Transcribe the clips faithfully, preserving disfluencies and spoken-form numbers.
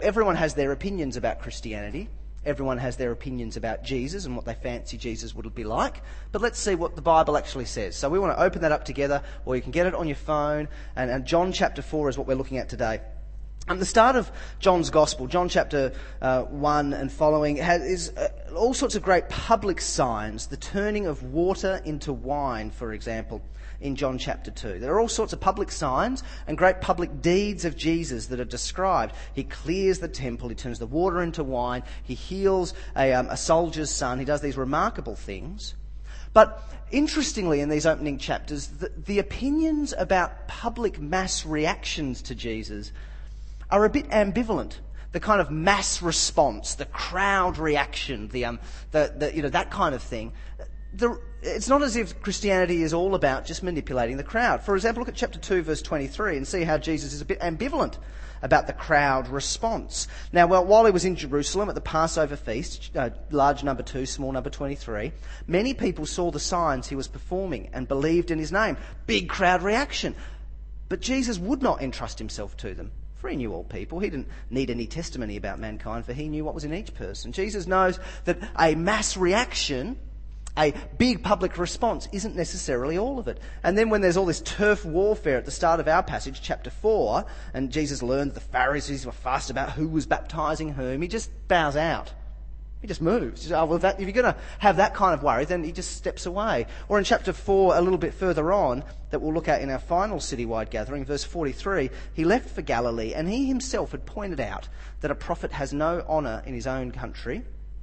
everyone has their opinions about Christianity. Everyone has their opinions about Jesus and what they fancy Jesus would be like. But let's see what the Bible actually says. So we want to open that up together, or you can get it on your phone. And, and John chapter four is what we're looking at today. At the start of John's Gospel, John chapter uh, one and following, has, is uh, all sorts of great public signs. The turning of water into wine, for example, in John chapter two. There are all sorts of public signs and great public deeds of Jesus that are described. He clears the temple, he turns the water into wine, he heals a, um, a soldier's son, he does these remarkable things. But interestingly, in these opening chapters, the, the opinions about public mass reactions to Jesus are a bit ambivalent. The kind of mass response, the crowd reaction, the um, the, the you know that kind of thing. The, it's not as if Christianity is all about just manipulating the crowd. For example, look at chapter two, verse twenty-three, and see how Jesus is a bit ambivalent about the crowd response. Now, well, while he was in Jerusalem at the Passover feast, uh, large number two, small number twenty-three, many people saw the signs he was performing and believed in his name. Big crowd reaction. But Jesus would not entrust himself to them. For he knew all people. He didn't need any testimony about mankind, for he knew what was in each person. Jesus knows that a mass reaction, a big public response, isn't necessarily all of it. And then when there's all this turf warfare at the start of our passage, chapter four, and Jesus learned the Pharisees were fussed about who was baptising whom, he just bows out. He just moves. He says, oh, well, if, that, if you're going to have that kind of worry, then he just steps away. Or in chapter four, a little bit further on, that we'll look at in our final citywide gathering, verse forty-three, he left for Galilee, and he himself had pointed out that a prophet has no honour in his own country.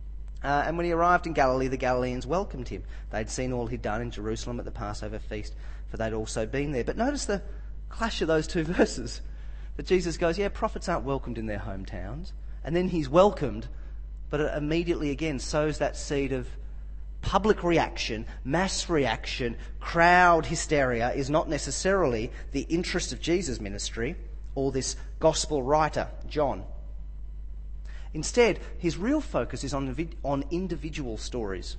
Uh, and when he arrived in Galilee, the Galileans welcomed him. They'd seen all he'd done in Jerusalem at the Passover feast, for they'd also been there. But notice the clash of those two verses. That Jesus goes, yeah, prophets aren't welcomed in their hometowns. And then he's welcomed, but it immediately again sows that seed of public reaction, mass reaction, crowd hysteria is not necessarily the interest of Jesus' ministry or this gospel writer, John. Instead, his real focus is on, on individual stories.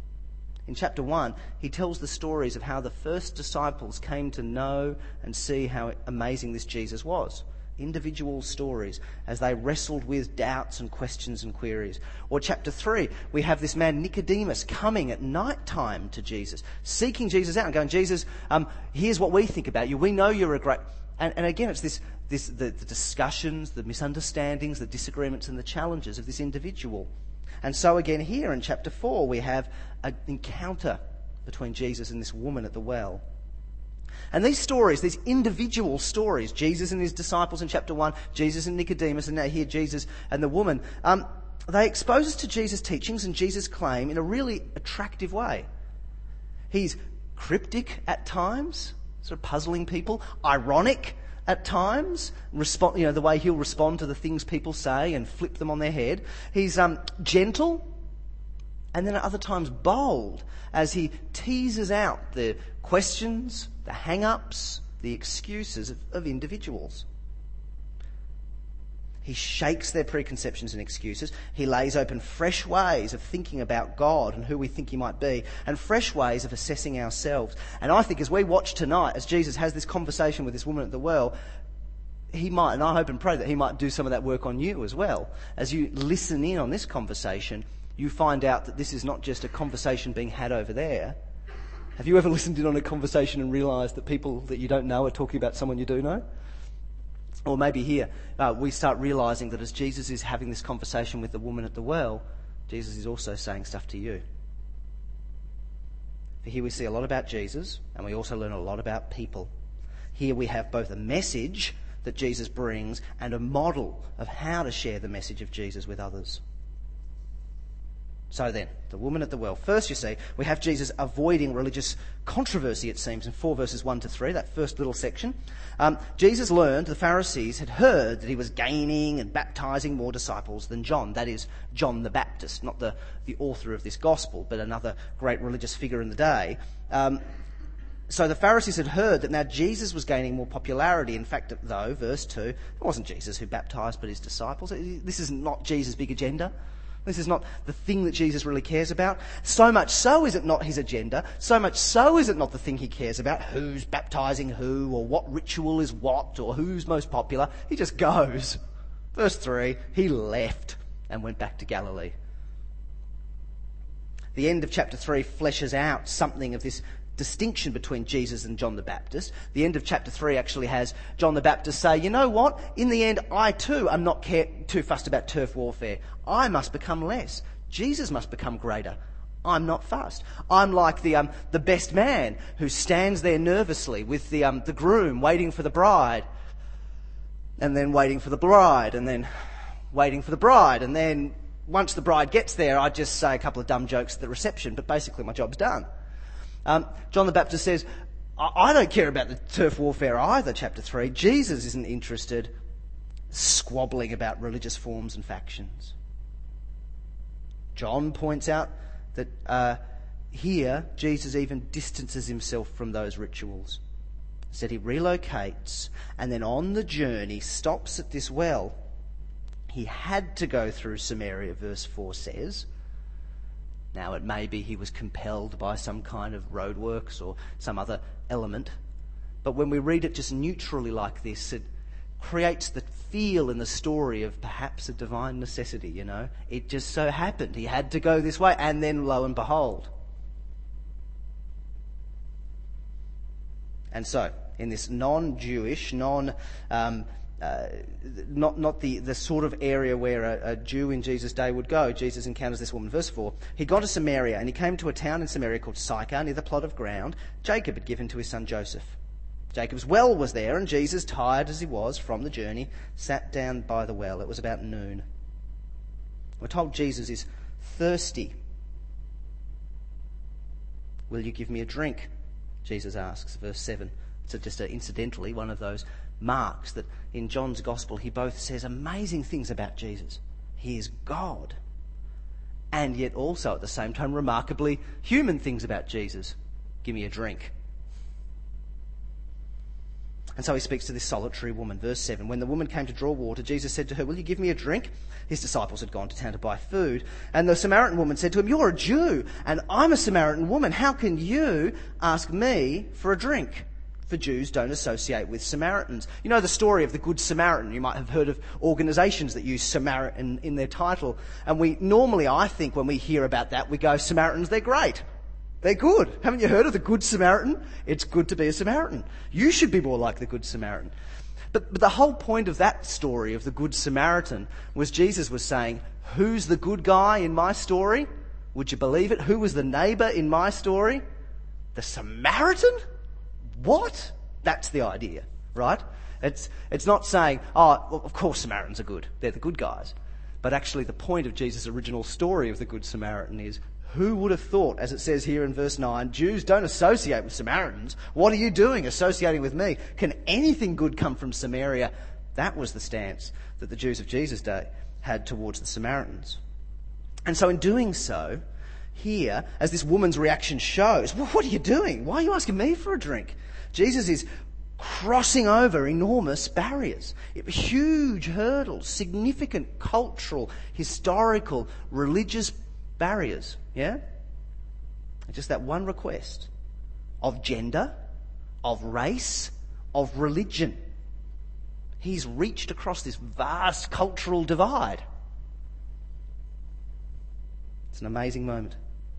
In chapter one, he tells the stories of how the first disciples came to know and see how amazing this Jesus was. Individual stories as they wrestled with doubts and questions and queries. Or chapter three, we have this man Nicodemus coming at night time to Jesus, seeking Jesus out and going, Jesus, um, here's what we think about you. We know you're a great... And, and again, it's this, this the, the discussions, the misunderstandings, the disagreements and the challenges of this individual. And so again here in chapter four, we have an encounter between Jesus and this woman at the well. And these stories, these individual stories, Jesus and his disciples in chapter one, Jesus and Nicodemus, and now here Jesus and the woman, um, they expose us to Jesus' teachings and Jesus' claim in a really attractive way. He's cryptic at times, sort of puzzling people, ironic at times, respond, you know, the way he'll respond to the things people say and flip them on their head. He's um, gentle, and then at other times bold, as he teases out the questions, the hang-ups, the excuses of, of individuals. He shakes their preconceptions and excuses. He lays open fresh ways of thinking about God and who we think he might be, and fresh ways of assessing ourselves. And I think as we watch tonight, as Jesus has this conversation with this woman at the well, he might, and I hope and pray that he might do some of that work on you as well. As you listen in on this conversation, you find out that this is not just a conversation being had over there. Have you ever listened in on a conversation and realised that people that you don't know are talking about someone you do know? Or maybe here, uh, we start realising that as Jesus is having this conversation with the woman at the well, Jesus is also saying stuff to you. For here we see a lot about Jesus, and we also learn a lot about people. Here we have both a message that Jesus brings and a model of how to share the message of Jesus with others. So then, the woman at the well. First, you see, we have Jesus avoiding religious controversy, it seems, in four verses one to three, that first little section. Um, Jesus learned the Pharisees had heard that he was gaining and baptising more disciples than John. That is, John the Baptist, not the, the author of this gospel, but another great religious figure in the day. Um, so the Pharisees had heard that now Jesus was gaining more popularity. In fact, though, verse two, it wasn't Jesus who baptised, but his disciples. This is not Jesus' big agenda. This is not the thing that Jesus really cares about. So much so is it not his agenda. So much so is it not the thing he cares about. Who's baptising who, or what ritual is what, or who's most popular. He just goes. Verse three, he left and went back to Galilee. The end of chapter three fleshes out something of this distinction between Jesus and John the Baptist. The end of chapter three actually has John the Baptist say, you know what? In the end, I too am not care- too fussed about turf warfare. I must become less. Jesus must become greater. I'm not fussed. I'm like the um, the best man who stands there nervously with the um, the groom waiting for the bride, and then waiting for the bride, and then waiting for the bride, and then once the bride gets there, I just say a couple of dumb jokes at the reception, but basically my job's done. Um, John the Baptist says, I-, I don't care about the turf warfare either, chapter three. Jesus isn't interested squabbling about religious forms and factions. John points out that uh, here Jesus even distances himself from those rituals. Said he relocates and then on the journey stops at this well. He had to go through Samaria, verse four says. Now it may be he was compelled by some kind of roadworks or some other element. But when we read it just neutrally like this, it creates the feel in the story of perhaps a divine necessity, you know. It just so happened. He had to go this way, and then lo and behold. And so, in this non-Jewish, non, um, uh, not not the, the sort of area where a, a Jew in Jesus' day would go, Jesus encounters this woman. Verse four, he got to Samaria, and he came to a town in Samaria called Sychar, near the plot of ground Jacob had given to his son Joseph. Jacob's well was there, and Jesus, tired as he was from the journey, sat down by the well. It was about noon. We're told Jesus is thirsty. Will you give me a drink? Jesus asks, verse seven. It's just a, incidentally one of those marks that in John's Gospel he both says amazing things about Jesus. He is God, and yet also at the same time remarkably human things about Jesus. Give me a drink. And so he speaks to this solitary woman. Verse seven, when the woman came to draw water, Jesus said to her, will you give me a drink? His disciples had gone to town to buy food. And the Samaritan woman said to him, you're a Jew, and I'm a Samaritan woman. How can you ask me for a drink? For Jews don't associate with Samaritans. You know the story of the Good Samaritan. You might have heard of organisations that use Samaritan in their title. And we normally, I think, when we hear about that, we go, Samaritans, they're great. They're good. Haven't you heard of the Good Samaritan? It's good to be a Samaritan. You should be more like the Good Samaritan. But, but the whole point of that story of the Good Samaritan was Jesus was saying, who's the good guy in my story? Would you believe it? Who was the neighbour in my story? The Samaritan? What? That's the idea, right? It's, it's not saying, oh, well, of course Samaritans are good. They're the good guys. But actually the point of Jesus' original story of the Good Samaritan is, who would have thought, as it says here in verse nine, Jews don't associate with Samaritans. What are you doing associating with me? Can anything good come from Samaria? That was the stance that the Jews of Jesus' day had towards the Samaritans. And so in doing so, here, as this woman's reaction shows, well, what are you doing? Why are you asking me for a drink? Jesus is crossing over enormous barriers, huge hurdles, significant cultural, historical, religious barriers, yeah? Just that one request of gender, of race, of religion. He's reached across this vast cultural divide. It's an amazing moment.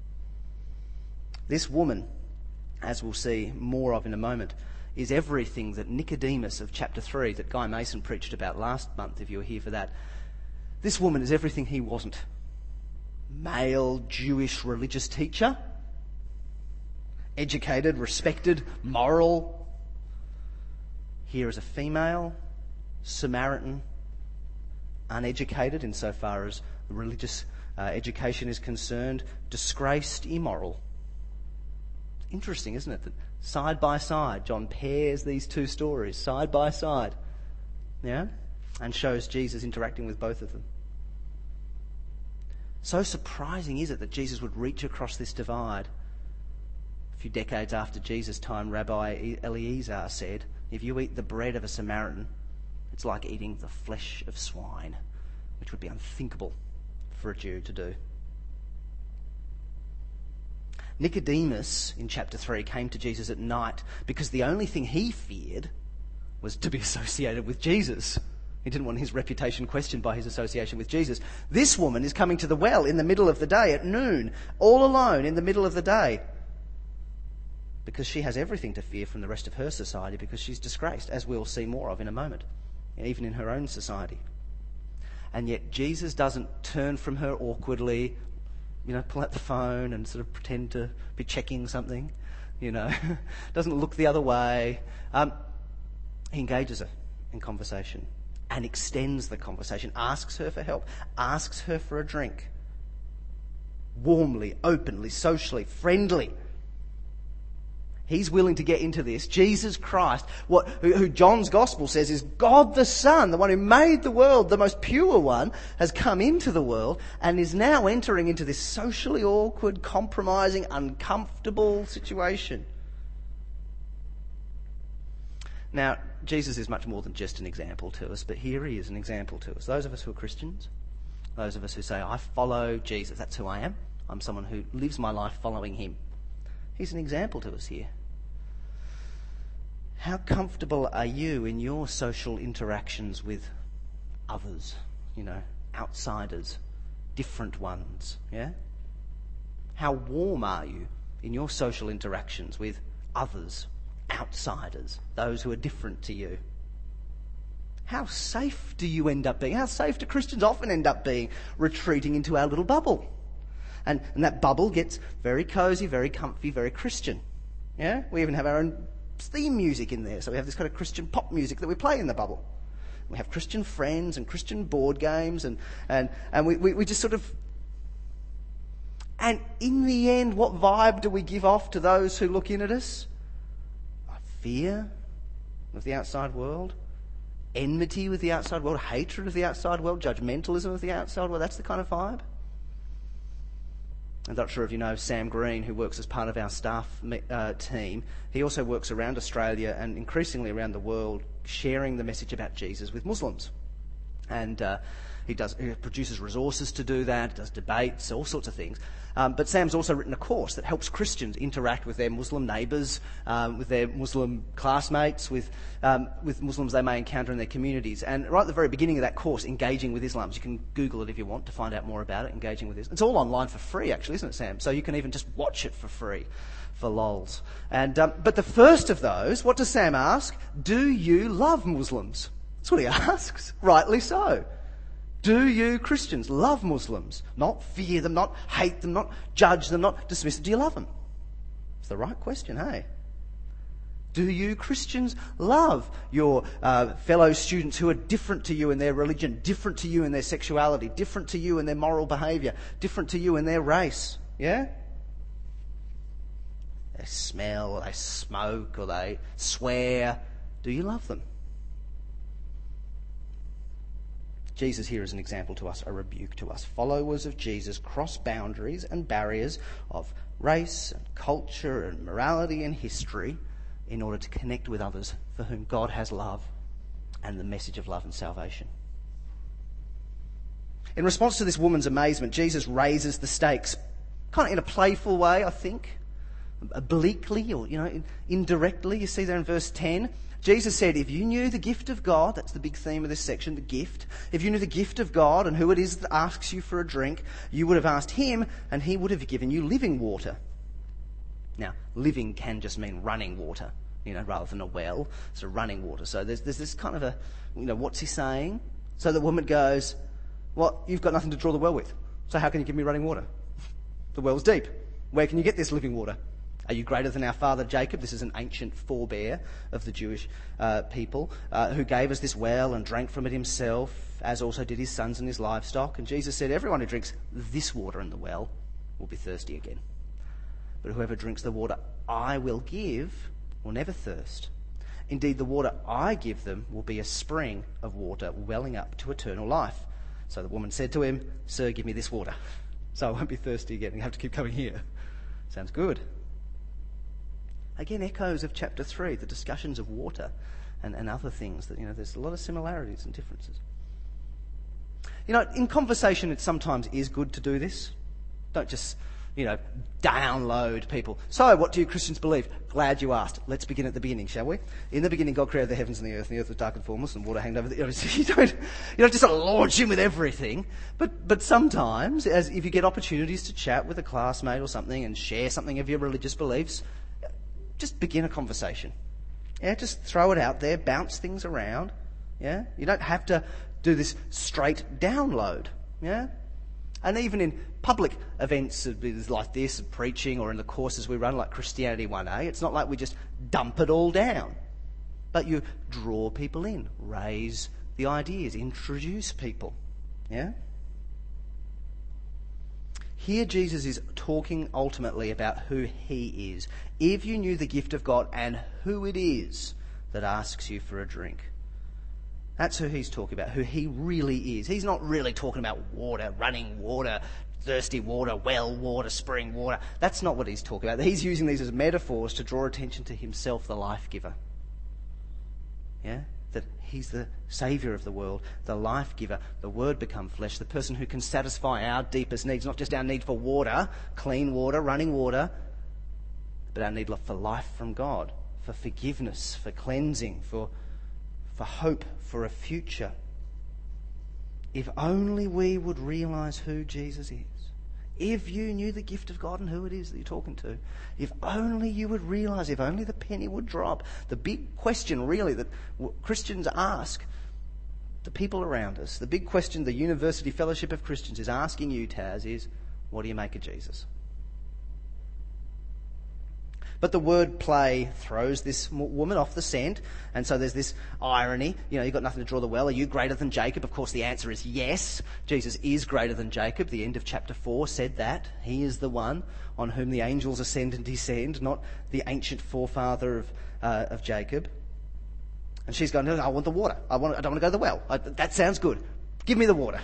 This woman, as we'll see more of in a moment, is everything that Nicodemus of chapter three that Guy Mason preached about last month, if you were here for that. This woman is everything he wasn't. Male Jewish religious teacher, educated, respected, moral. Here is a female, Samaritan, uneducated insofar as religious uh, education is concerned, disgraced, immoral. Interesting, isn't it, that side by side John pairs these two stories side by side, yeah, and shows Jesus interacting with both of them. So surprising is it that Jesus would reach across this divide. A few decades after Jesus' time, Rabbi Eliezer said, if you eat the bread of a Samaritan, it's like eating the flesh of swine, which would be unthinkable for a Jew to do. Nicodemus, in chapter three, came to Jesus at night because the only thing he feared was to be associated with Jesus. He didn't want his reputation questioned by his association with Jesus. This woman is coming to the well in the middle of the day at noon, all alone in the middle of the day, because she has everything to fear from the rest of her society, because she's disgraced, as we'll see more of in a moment, even in her own society. And yet Jesus doesn't turn from her awkwardly, you know, pull out the phone and sort of pretend to be checking something, you know, doesn't look the other way. Um, he engages her in conversation and extends the conversation, asks her for help, asks her for a drink. Warmly, openly, socially, friendly. He's willing to get into this. Jesus Christ, what, who, who John's Gospel says is God the Son, the one who made the world, the most pure one, has come into the world and is now entering into this socially awkward, compromising, uncomfortable situation. Now, Jesus is much more than just an example to us, but here he is, an example to us. Those of us who are Christians, those of us who say, I follow Jesus, that's who I am. I'm someone who lives my life following him. He's an example to us here. How comfortable are you in your social interactions with others, you know, outsiders, different ones, yeah? How warm are you in your social interactions with others, outsiders, those who are different to you? How safe do you end up being? How safe do Christians often end up being, retreating into our little bubble? And, and that bubble gets very cosy, very comfy, very Christian. Yeah? We even have our own theme music in there. So we have this kind of Christian pop music that we play in the bubble. We have Christian friends and Christian board games and, and, and we, we, we just sort of... And in the end, what vibe do we give off to those who look in at us? Fear of the outside world, enmity with the outside world, hatred of the outside world, judgmentalism of the outside world. That's the kind of vibe. I'm not sure if you know Sam Green, who works as part of our staff uh, team. He also works around Australia and increasingly around the world, sharing the message about Jesus with Muslims. And uh, he does he produces resources to do that, does debates, all sorts of things. Um, but Sam's also written a course that helps Christians interact with their Muslim neighbours, um, with their Muslim classmates, with um, with Muslims they may encounter in their communities. And right at the very beginning of that course, Engaging with Islam. So you can Google it if you want to find out more about it, Engaging with Islam. It's all online for free, actually, isn't it, Sam? So you can even just watch it for free, for lols. And um, but the first of those, what does Sam ask? Do you love Muslims? That's what he asks, rightly so. Do you, Christians, love Muslims? Not fear them, not hate them, not judge them, not dismiss them. Do you love them? It's the right question, hey? Do you, Christians, love your uh, fellow students who are different to you in their religion, different to you in their sexuality, different to you in their moral behaviour, different to you in their race? Yeah? They smell, or they smoke, or they swear. Do you love them? Jesus here is an example to us, a rebuke to us. Followers of Jesus cross boundaries and barriers of race and culture and morality and history in order to connect with others for whom God has love and the message of love and salvation. In response to this woman's amazement, Jesus raises the stakes, kind of in a playful way, I think, obliquely or, you know, indirectly. You see there in verse ten. Jesus said, if you knew the gift of God, that's the big theme of this section, the gift. If you knew the gift of God and who it is that asks you for a drink, you would have asked him and he would have given you living water. Now, living can just mean running water, you know, rather than a well. It's a running water. So there's, there's this kind of a, you know, what's he saying? So the woman goes, well, you've got nothing to draw the well with. So how can you give me running water? The well's deep. Where can you get this living water? Are you greater than our father Jacob? This is an ancient forebear of the Jewish uh, people uh, who gave us this well and drank from it himself, as also did his sons and his livestock. And Jesus said, everyone who drinks this water in the well will be thirsty again. But whoever drinks the water I will give will never thirst. Indeed, the water I give them will be a spring of water welling up to eternal life. So the woman said to him, Sir, give me this water, so I won't be thirsty again. You have to keep coming here. Sounds good. Again, echoes of chapter three, the discussions of water and, and other things. That, you know, there's a lot of similarities and differences. You know, in conversation, it sometimes is good to do this. Don't just you know, download people. So, what do you Christians believe? Glad you asked. Let's begin at the beginning, shall we? In the beginning, God created the heavens and the earth, and the earth was dark and formless, and water hanged over the... You, know, you don't, you don't just launch in with everything. But but sometimes, as if you get opportunities to chat with a classmate or something and share something of your religious beliefs, just begin a conversation. Yeah, just throw it out there, bounce things around. Yeah, you don't have to do this straight download. Yeah. And even in public events like this, of preaching, or in the courses we run like Christianity one A, it's not like we just dump it all down. But you draw people in, raise the ideas, introduce people. Yeah? Here Jesus is talking ultimately about who he is. If you knew the gift of God and who it is that asks you for a drink. That's who he's talking about, who he really is. He's not really talking about water, running water, thirsty water, well water, spring water. That's not what he's talking about. He's using these as metaphors to draw attention to himself, the life giver. Yeah? That he's the saviour of the world, the life giver, the Word become flesh, the person who can satisfy our deepest needs, not just our need for water, clean water, running water, but our need for life from God, for forgiveness, for cleansing, for for hope, for a future. If only we would realise who Jesus is. If you knew the gift of God and who it is that you're talking to. If only you would realise, if only the penny would drop. The big question really that Christians ask the people around us, the big question the University Fellowship of Christians is asking you, Taz, is, what do you make of Jesus? But the word play throws this woman off the scent, and so there's this irony. You know, you've got nothing to draw the well. Are you greater than Jacob? Of course, the answer is yes. Jesus is greater than Jacob. The end of chapter four said that. He is the one on whom the angels ascend and descend, not the ancient forefather of uh, of Jacob. And she's going, no, no, I want the water. I want. I don't want to go to the well. I, that sounds good. Give me the water.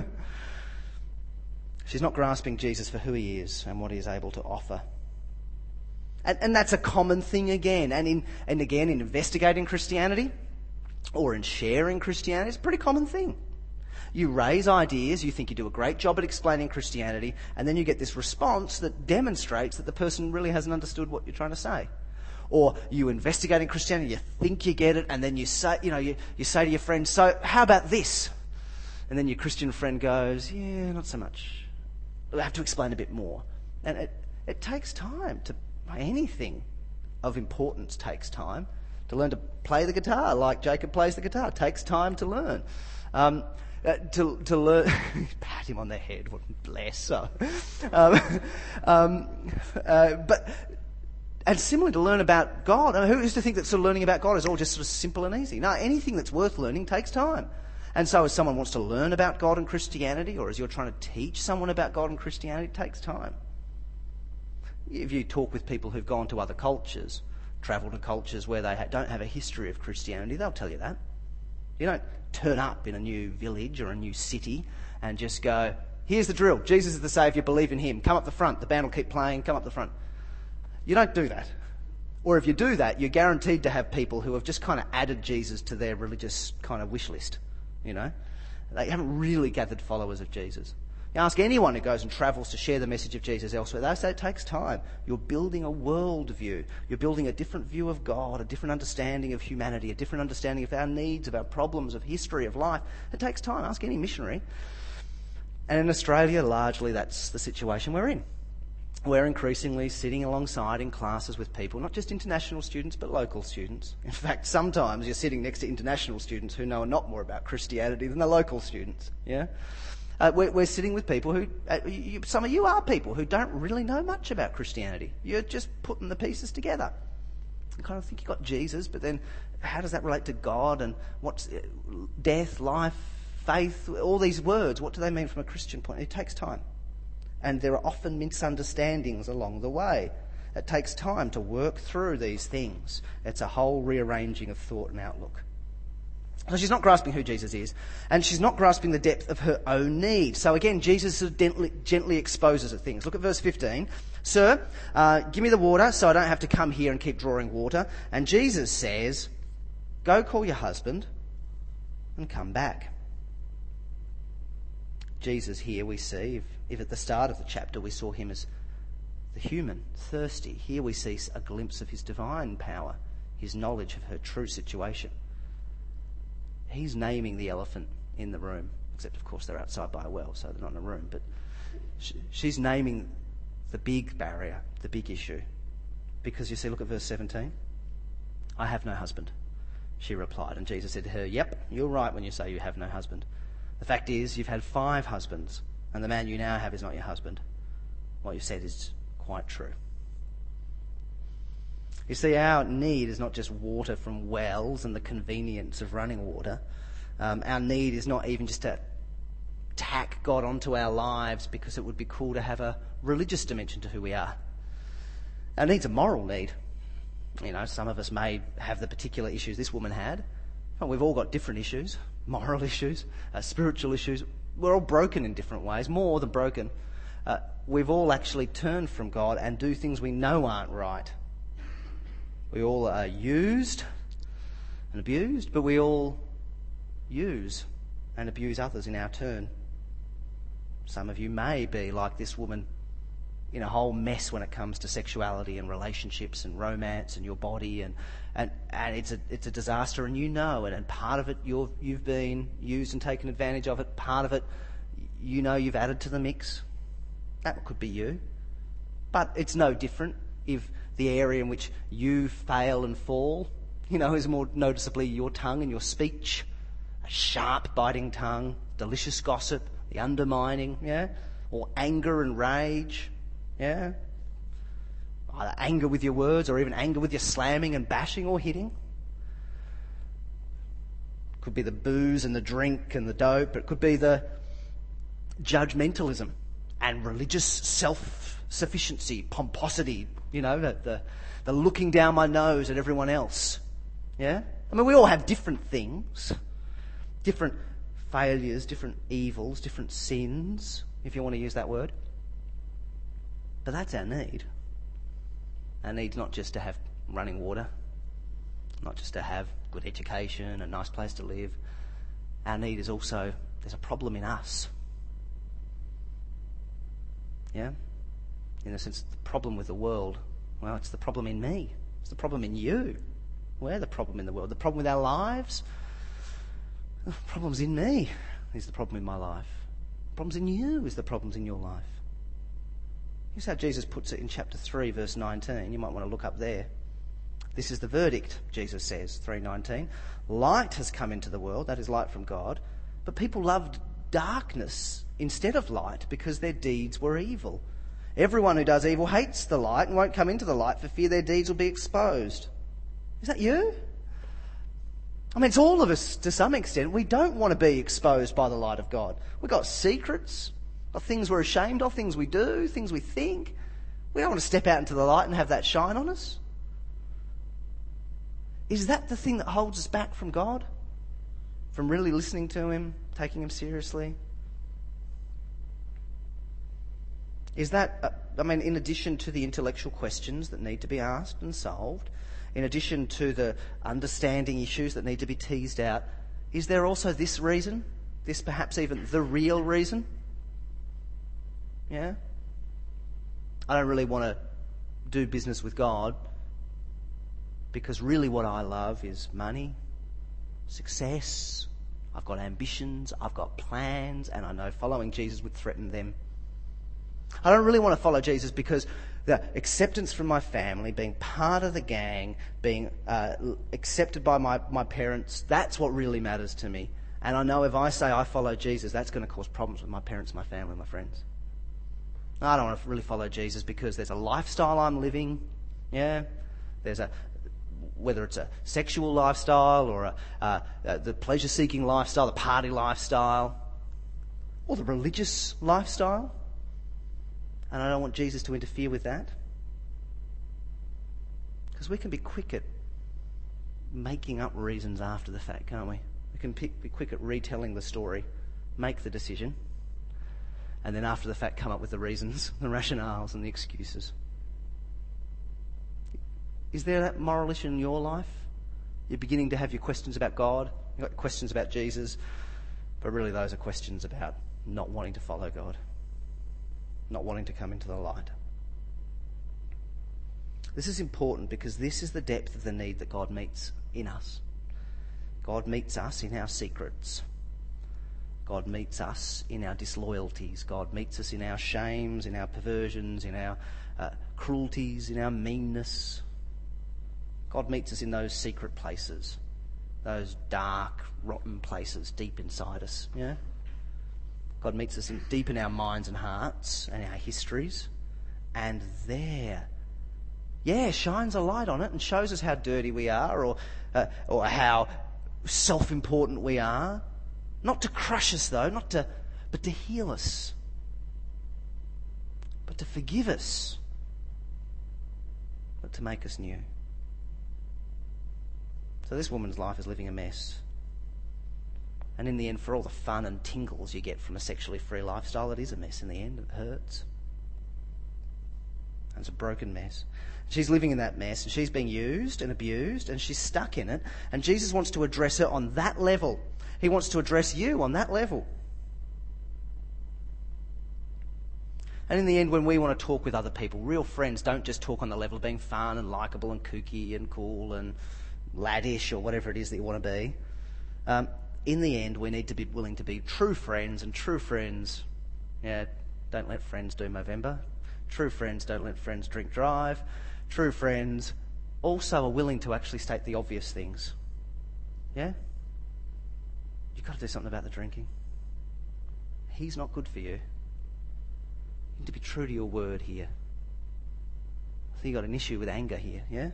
She's not grasping Jesus for who he is and what he is able to offer. And, and that's a common thing again. And in and again, in investigating Christianity or in sharing Christianity, it's a pretty common thing. You raise ideas, you think you do a great job at explaining Christianity, and then you get this response that demonstrates that the person really hasn't understood what you're trying to say. Or you investigating Christianity, you think you get it, and then you say, you know, you, you say to your friend, so how about this? And then your Christian friend goes, yeah, not so much. I have to explain a bit more. And it, it takes time to anything of importance takes time. To learn to play the guitar like Jacob plays the guitar takes time to learn. Um, uh, to to learn, pat him on the head, bless. So, um, um, uh, but and similarly to learn about God. I mean, who is to think that sort of learning about God is all just sort of simple and easy? No, anything that's worth learning takes time. And so, as someone wants to learn about God and Christianity, or as you're trying to teach someone about God and Christianity, it takes time. If you talk with people who've gone to other cultures, travelled to cultures where they don't have a history of Christianity, they'll tell you that. You don't turn up in a new village or a new city and just go, here's the drill, Jesus is the Saviour, believe in him, come up the front, the band will keep playing, come up the front. You don't do that. Or if you do that, you're guaranteed to have people who have just kind of added Jesus to their religious kind of wish list, you know. They haven't really gathered followers of Jesus. You ask anyone who goes and travels to share the message of Jesus elsewhere, they say it takes time. You're building a world view. You're building a different view of God, a different understanding of humanity, a different understanding of our needs, of our problems, of history, of life. It takes time. Ask any missionary. And in Australia, largely that's the situation we're in. We're increasingly sitting alongside in classes with people, not just international students, but local students. In fact, sometimes you're sitting next to international students who know a lot more about Christianity than the local students. Yeah? Uh, we're, we're sitting with people who, uh, you, some of you are people who don't really know much about Christianity. You're just putting the pieces together. You kind of think you've got Jesus, but then how does that relate to God and what's uh, death, life, faith, all these words, what do they mean from a Christian point? It takes time. And there are often misunderstandings along the way. It takes time to work through these things. It's a whole rearranging of thought and outlook. So she's not grasping who Jesus is, and she's not grasping the depth of her own need. So again, Jesus sort of gently, gently exposes her things. Look at verse fifteen. Sir, uh, give me the water so I don't have to come here and keep drawing water. And Jesus says, go call your husband and come back. Jesus here we see, if, if at the start of the chapter we saw him as the human, thirsty. Here we see a glimpse of his divine power, his knowledge of her true situation. He's naming the elephant in the room, except of course they're outside by a well, so they're not in a room. But she's naming the big barrier, the big issue. Because you see, look at verse seventeen. I have no husband, she replied. And Jesus said to her, yep, you're right when you say you have no husband. The fact is, you've had five husbands, and the man you now have is not your husband. What you said is quite true. You see, our need is not just water from wells and the convenience of running water. Um, our need is not even just to tack God onto our lives because it would be cool to have a religious dimension to who we are. Our need's a moral need. You know, some of us may have the particular issues this woman had. But we've all got different issues, moral issues, uh, spiritual issues. We're all broken in different ways, more than broken. Uh, we've all actually turned from God and do things we know aren't right. We all are used and abused, but we all use and abuse others in our turn. Some of you may be like this woman in a whole mess when it comes to sexuality and relationships and romance and your body, and and, and it's a it's a disaster, and you know it. And part of it you've you've been used and taken advantage of it. Part of it, you know, you've added to the mix. That could be you, but it's no different if the area in which you fail and fall, you know, is more noticeably your tongue and your speech, a sharp, biting tongue, delicious gossip, the undermining, yeah, or anger and rage, yeah, either anger with your words or even anger with your slamming and bashing or hitting. Could be the booze and the drink and the dope. It could be the judgmentalism and religious self-sufficiency, pomposity, you know, the, the, the looking down my nose at everyone else. Yeah? I mean, we all have different things, different failures, different evils, different sins, if you want to use that word. But that's our need. Our need's not just to have running water, not just to have good education, a nice place to live. Our need is also, there's a problem in us. Yeah? In a sense, the problem with the world, well, it's the problem in me. It's the problem in you. We're the problem in the world. The problem with our lives, the problem's in me is the problem in my life. The problem's in you is the problems in your life. Here's how Jesus puts it in chapter three, verse nineteen. You might want to look up there. This is the verdict, Jesus says, three nineteen. Light has come into the world, that is light from God, but people loved darkness instead of light because their deeds were evil. Everyone who does evil hates the light and won't come into the light for fear their deeds will be exposed. Is that you? I mean, it's all of us to some extent. We don't want to be exposed by the light of God. We've got secrets, got things we're ashamed of, things we do, things we think. We don't want to step out into the light and have that shine on us. Is that the thing that holds us back from God? From really listening to Him, taking Him seriously? Is that, I mean, in addition to the intellectual questions that need to be asked and solved, in addition to the understanding issues that need to be teased out, is there also this reason? This perhaps even the real reason? Yeah? I don't really want to do business with God because really what I love is money, success. I've got ambitions, I've got plans, and I know following Jesus would threaten them. I don't really want to follow Jesus because the acceptance from my family, being part of the gang, being uh, accepted by my, my parents, that's what really matters to me. And I know if I say I follow Jesus, that's going to cause problems with my parents, my family, my friends. I don't want to really follow Jesus because there's a lifestyle I'm living. Yeah, there's a, whether it's a sexual lifestyle or a, uh, uh, the pleasure-seeking lifestyle, the party lifestyle, or the religious lifestyle. And I don't want Jesus to interfere with that. Because we can be quick at making up reasons after the fact, can't we? We can be quick at retelling the story, make the decision, and then after the fact come up with the reasons, the rationales and the excuses. Is there that moral issue in your life? You're beginning to have your questions about God, you've got questions about Jesus, but really those are questions about not wanting to follow God, not wanting to come into the light. This is important because this is the depth of the need that God meets in us. God meets us in our secrets. God meets us in our disloyalties. God meets us in our shames, in our perversions, in our uh, cruelties, in our meanness. God meets us in those secret places, those dark, rotten places deep inside us. Yeah? God meets us in, deep in our minds and hearts and our histories. And there, yeah, shines a light on it and shows us how dirty we are, or uh, or how self-important we are. Not to crush us, though, not to, but to heal us, but to forgive us, but to make us new. So this woman's life is living a mess. And in the end, for all the fun and tingles you get from a sexually free lifestyle, it is a mess in the end. It hurts. And it's a broken mess. She's living in that mess, and she's being used and abused, and she's stuck in it. And Jesus wants to address her on that level. He wants to address you on that level. And in the end, when we want to talk with other people, real friends don't just talk on the level of being fun and likeable and kooky and cool and laddish or whatever it is that you want to be. Um, in the end, we need to be willing to be true friends, and true friends, yeah, don't let friends do Movember. True friends don't let friends drink drive. True friends also are willing to actually state the obvious things. Yeah? You've got to do something about the drinking. He's not good for you. You need to be true to your word here. I think you've got an issue with anger here, yeah?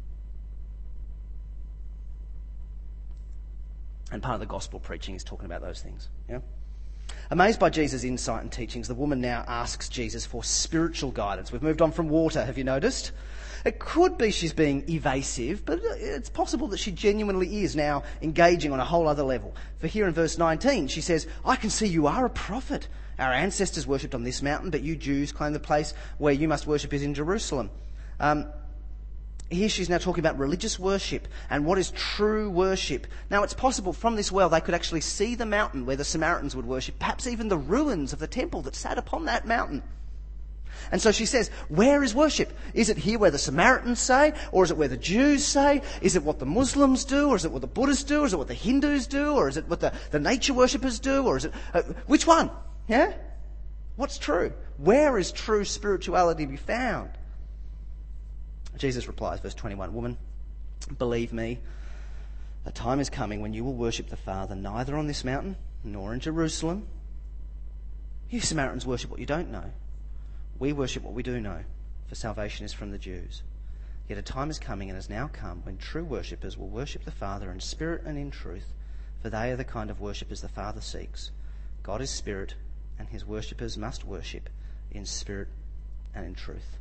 And part of the gospel preaching is talking about those things, yeah? Amazed by Jesus' insight and teachings, the woman now asks Jesus for spiritual guidance. We've moved on from water, have you noticed? It could be she's being evasive, but it's possible that she genuinely is now engaging on a whole other level. For here in verse nineteen, she says, I can see you are a prophet. Our ancestors worshipped on this mountain, but you Jews claim the place where you must worship is in Jerusalem. Um, Here she's now talking about religious worship and what is true worship. Now it's possible from this well they could actually see the mountain where the Samaritans would worship, perhaps even the ruins of the temple that sat upon that mountain. And so she says, where is worship? Is it here where the Samaritans say? Or is it where the Jews say? Is it what the Muslims do? Or is it what the Buddhists do? Or is it what the Hindus do? Or is it what the, the nature worshippers do? Or is it... Uh, which one? Yeah? What's true? Where is true spirituality to be found? Jesus replies, verse twenty-one, Woman, believe me, a time is coming when you will worship the Father neither on this mountain nor in Jerusalem. You Samaritans worship what you don't know. We worship what we do know, for salvation is from the Jews. Yet a time is coming and has now come when true worshippers will worship the Father in spirit and in truth, for they are the kind of worshippers the Father seeks. God is spirit, and his worshippers must worship in spirit and in truth.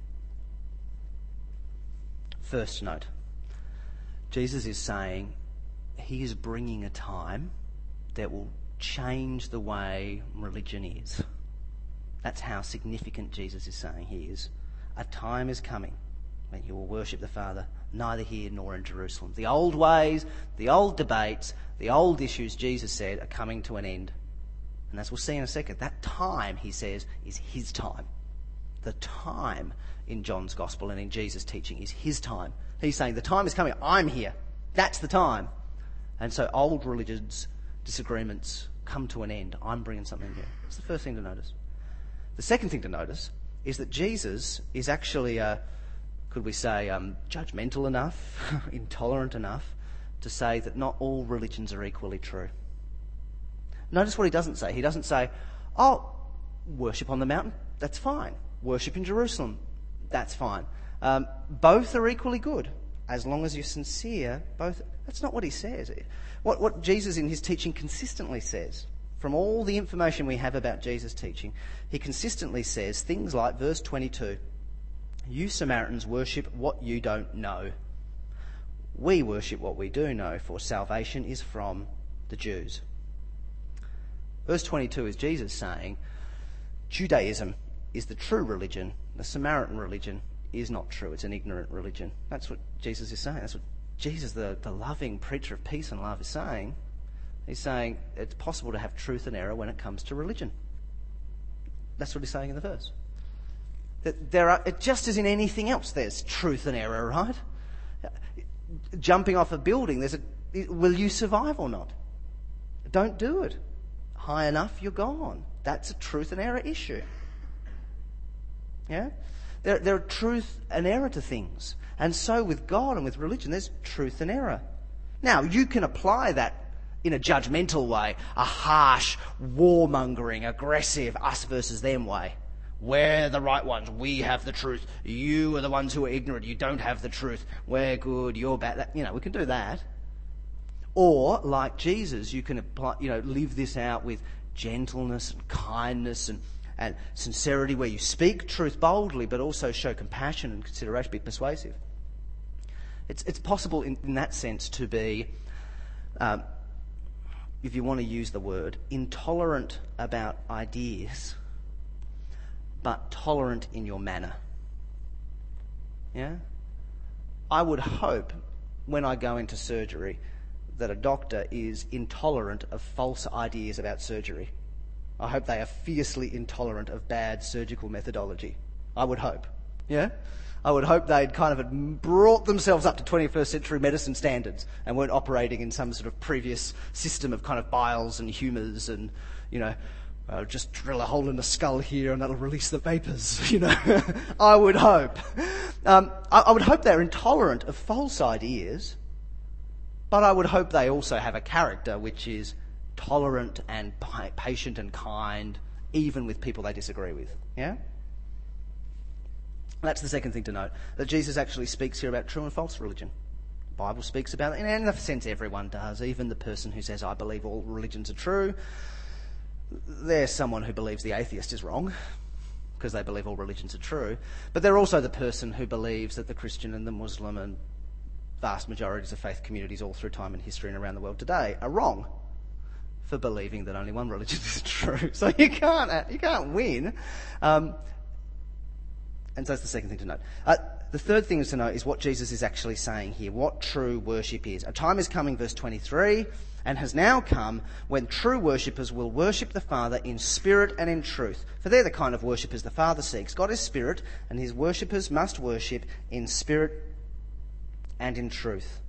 First note, Jesus is saying he is bringing a time that will change the way religion is. That's how significant Jesus is saying he is. A time is coming when you will worship the Father neither here nor in Jerusalem. The old ways, the old debates, the old issues, Jesus said, are coming to an end. And as we'll see in a second, that time, he says, is his time. The time in John's Gospel and in Jesus' teaching is his time. He's saying, the time is coming. I'm here. That's the time. And so old religions, disagreements come to an end. I'm bringing something new. That's the first thing to notice. The second thing to notice is that Jesus is actually, uh, could we say, um, judgmental enough, intolerant enough to say that not all religions are equally true. Notice what he doesn't say. He doesn't say, oh, worship on the mountain, that's fine. Worship in Jerusalem, that's fine. Um, both are equally good, as long as you're sincere. Both. That's not what he says. What, what Jesus in his teaching consistently says, from all the information we have about Jesus' teaching, he consistently says things like verse twenty-two, you Samaritans worship what you don't know. We worship what we do know, for salvation is from the Jews. Verse twenty-two is Jesus saying, Judaism is the true religion. The Samaritan religion is not true. It's an ignorant religion. That's what Jesus is saying. That's what Jesus, the, the loving preacher of peace and love, is saying. He's saying it's possible to have truth and error when it comes to religion. That's what he's saying in the verse. That there are, just as in anything else, there's truth and error, right? Jumping off a building, there's a, will you survive or not? Don't do it. High enough, you're gone. That's a truth and error issue. Yeah? There, there are truth and error to things. And so with God and with religion, there's truth and error. Now, you can apply that in a judgmental way, a harsh, warmongering, aggressive, us versus them way. We're the right ones. We have the truth. You are the ones who are ignorant. You don't have the truth. We're good. You're bad. That, you know, we can do that. Or, like Jesus, you can apply, you know, live this out with gentleness and kindness and, and sincerity, where you speak truth boldly, but also show compassion and consideration, be persuasive. It's it's possible in, in that sense to be, um, if you want to use the word, intolerant about ideas, but tolerant in your manner. Yeah? I would hope when I go into surgery that a doctor is intolerant of false ideas about surgery. I hope they are fiercely intolerant of bad surgical methodology. I would hope. Yeah? I would hope they'd kind of brought themselves up to twenty-first century medicine standards and weren't operating in some sort of previous system of kind of biles and humours and, you know, uh, just drill a hole in the skull here and that'll release the vapours, you know. I would hope. Um, I, I would hope they're intolerant of false ideas, but I would hope they also have a character which is tolerant and patient and kind, even with people they disagree with. Yeah? That's the second thing to note, that Jesus actually speaks here about true and false religion. The Bible speaks about it, and in a sense everyone does. Even the person who says, I believe all religions are true, there's someone who believes the atheist is wrong, because they believe all religions are true. But they're also the person who believes that the Christian and the Muslim and vast majorities of faith communities all through time and history and around the world today are wrong for believing that only one religion is true. So you can't you can't win. Um, and so that's the second thing to note. Uh, the third thing is to note is what Jesus is actually saying here, what true worship is. A time is coming, verse twenty-three, and has now come when true worshippers will worship the Father in spirit and in truth. For they're the kind of worshippers the Father seeks. God is spirit, and his worshippers must worship in spirit and in truth.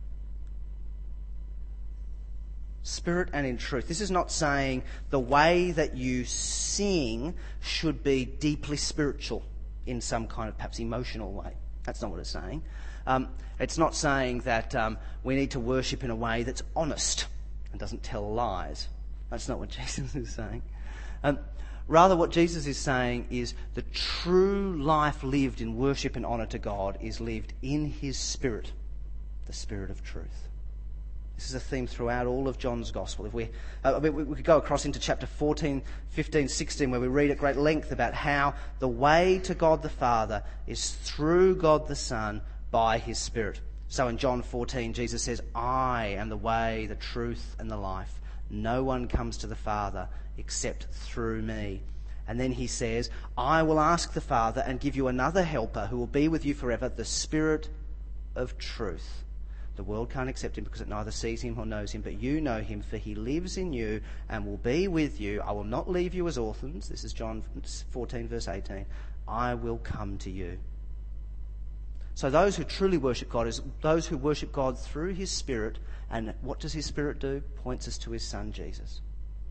Spirit and in truth. This is not saying the way that you sing should be deeply spiritual in some kind of perhaps emotional way. That's not what it's saying. Um, it's not saying that um, we need to worship in a way that's honest and doesn't tell lies. That's not what Jesus is saying. Um, rather, what Jesus is saying is the true life lived in worship and honour to God is lived in his Spirit, the Spirit of truth. This is a theme throughout all of John's Gospel. If we, uh, we, we could go across into chapter fourteen, fifteen, sixteen, where we read at great length about how the way to God the Father is through God the Son by his Spirit. So in John fourteen, Jesus says, I am the way, the truth, and the life. No one comes to the Father except through me. And then he says, I will ask the Father and give you another helper who will be with you forever, the Spirit of truth. The world can't accept him because it neither sees him or knows him, but you know him, for he lives in you and will be with you. I will not leave you as orphans. This is John fourteen, verse eighteen. I will come to you. So those who truly worship God is those who worship God through his Spirit. And what does his Spirit do? Points us to his Son, Jesus.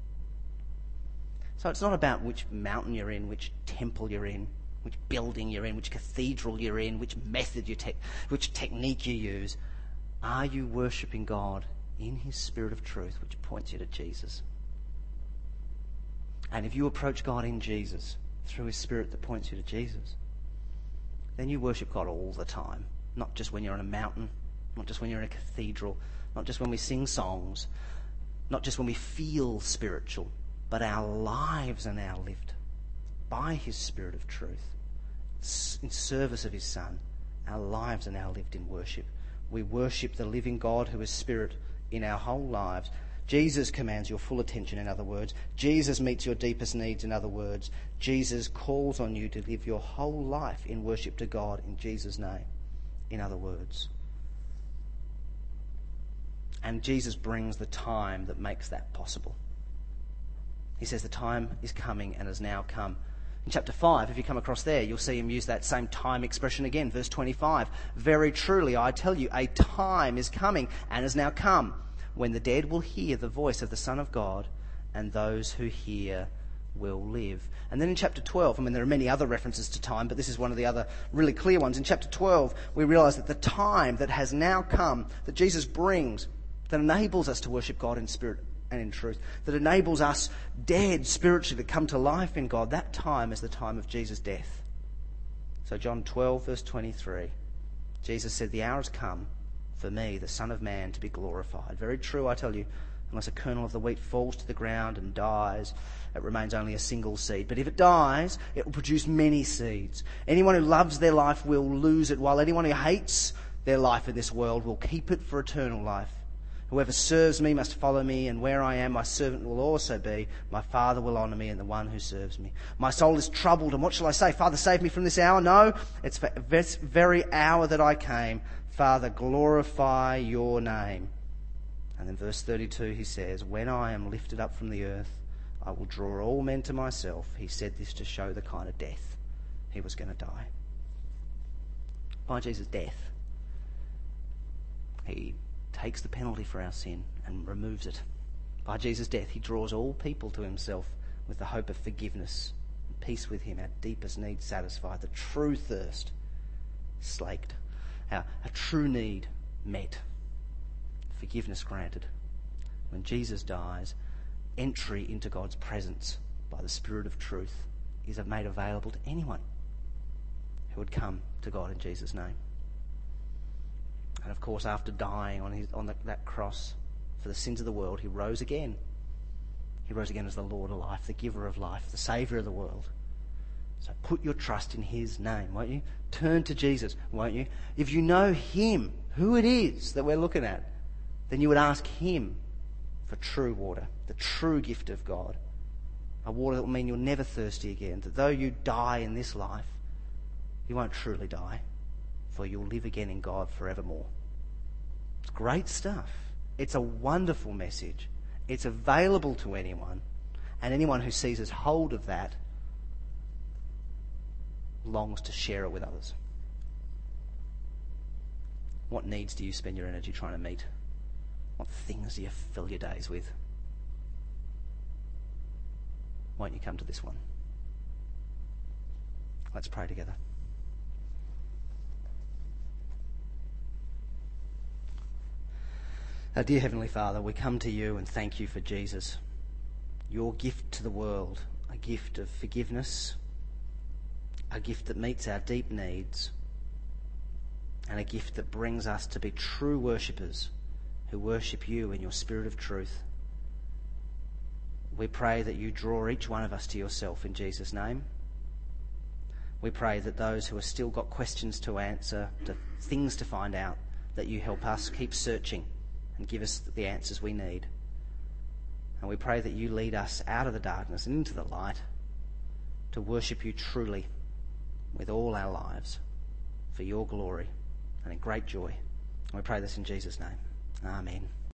So it's not about which mountain you're in, which temple you're in, which building you're in, which cathedral you're in, which method you take, which technique you use. Are you worshipping God in his Spirit of truth, which points you to Jesus? And if you approach God in Jesus, through his Spirit that points you to Jesus, then you worship God all the time. Not just when you're on a mountain, not just when you're in a cathedral, not just when we sing songs, not just when we feel spiritual, but our lives are now lived by his Spirit of truth. In service of his Son, our lives are now lived in worship. We worship the living God who is Spirit in our whole lives. Jesus commands your full attention, in other words. Jesus meets your deepest needs, in other words. Jesus calls on you to live your whole life in worship to God in Jesus' name, in other words. And Jesus brings the time that makes that possible. He says the time is coming and has now come. In chapter five, if you come across there, you'll see him use that same time expression again. Verse twenty-five, very truly I tell you, a time is coming and has now come when the dead will hear the voice of the Son of God, and those who hear will live. And then in chapter twelve, I mean, there are many other references to time, but this is one of the other really clear ones. In chapter twelve, we realise that the time that has now come, that Jesus brings, that enables us to worship God in spirit and in truth, that enables us dead spiritually to come to life in God, that time is the time of Jesus' death. So John twelve, verse twenty-three, Jesus said, the hour has come for me, the Son of Man, to be glorified. Very true, I tell you, unless a kernel of the wheat falls to the ground and dies, it remains only a single seed. But if it dies, it will produce many seeds. Anyone who loves their life will lose it, while anyone who hates their life in this world will keep it for eternal life. Whoever serves me must follow me, and where I am, my servant will also be. My Father will honour me, and the one who serves me. My soul is troubled, and what shall I say? Father, save me from this hour? No, it's for this very hour that I came. Father, glorify your name. And then verse thirty-two, he says, when I am lifted up from the earth, I will draw all men to myself. He said this to show the kind of death he was going to die. By Jesus' death, he takes the penalty for our sin and removes it. By Jesus' death, he draws all people to himself with the hope of forgiveness and peace with him, our deepest needs satisfied, the true thirst slaked, our, a true need met, forgiveness granted. When Jesus dies, entry into God's presence by the Spirit of truth is made available to anyone who would come to God in Jesus' name. And of course, after dying on, his, on the, that cross for the sins of the world, he rose again. He rose again as the Lord of life, the giver of life, the Saviour of the world. So put your trust in his name, won't you? Turn to Jesus, won't you? If you know him, who it is that we're looking at, then you would ask him for true water, the true gift of God. A water that will mean you're never thirsty again, that though you die in this life, you won't truly die, for you'll live again in God forevermore. It's great stuff. It's a wonderful message. It's available to anyone, and anyone who seizes hold of that longs to share it with others. What needs do you spend your energy trying to meet? What things do you fill your days with? Won't you come to this one? Let's pray together. Our dear Heavenly Father, we come to you and thank you for Jesus, your gift to the world, a gift of forgiveness, a gift that meets our deep needs, and a gift that brings us to be true worshippers who worship you in your spirit of truth. We pray that you draw each one of us to yourself in Jesus' name. We pray that those who have still got questions to answer, to things to find out, that you help us keep searching and give us the answers we need. And we pray that you lead us out of the darkness and into the light to worship you truly with all our lives for your glory and in great joy. And we pray this in Jesus' name. Amen.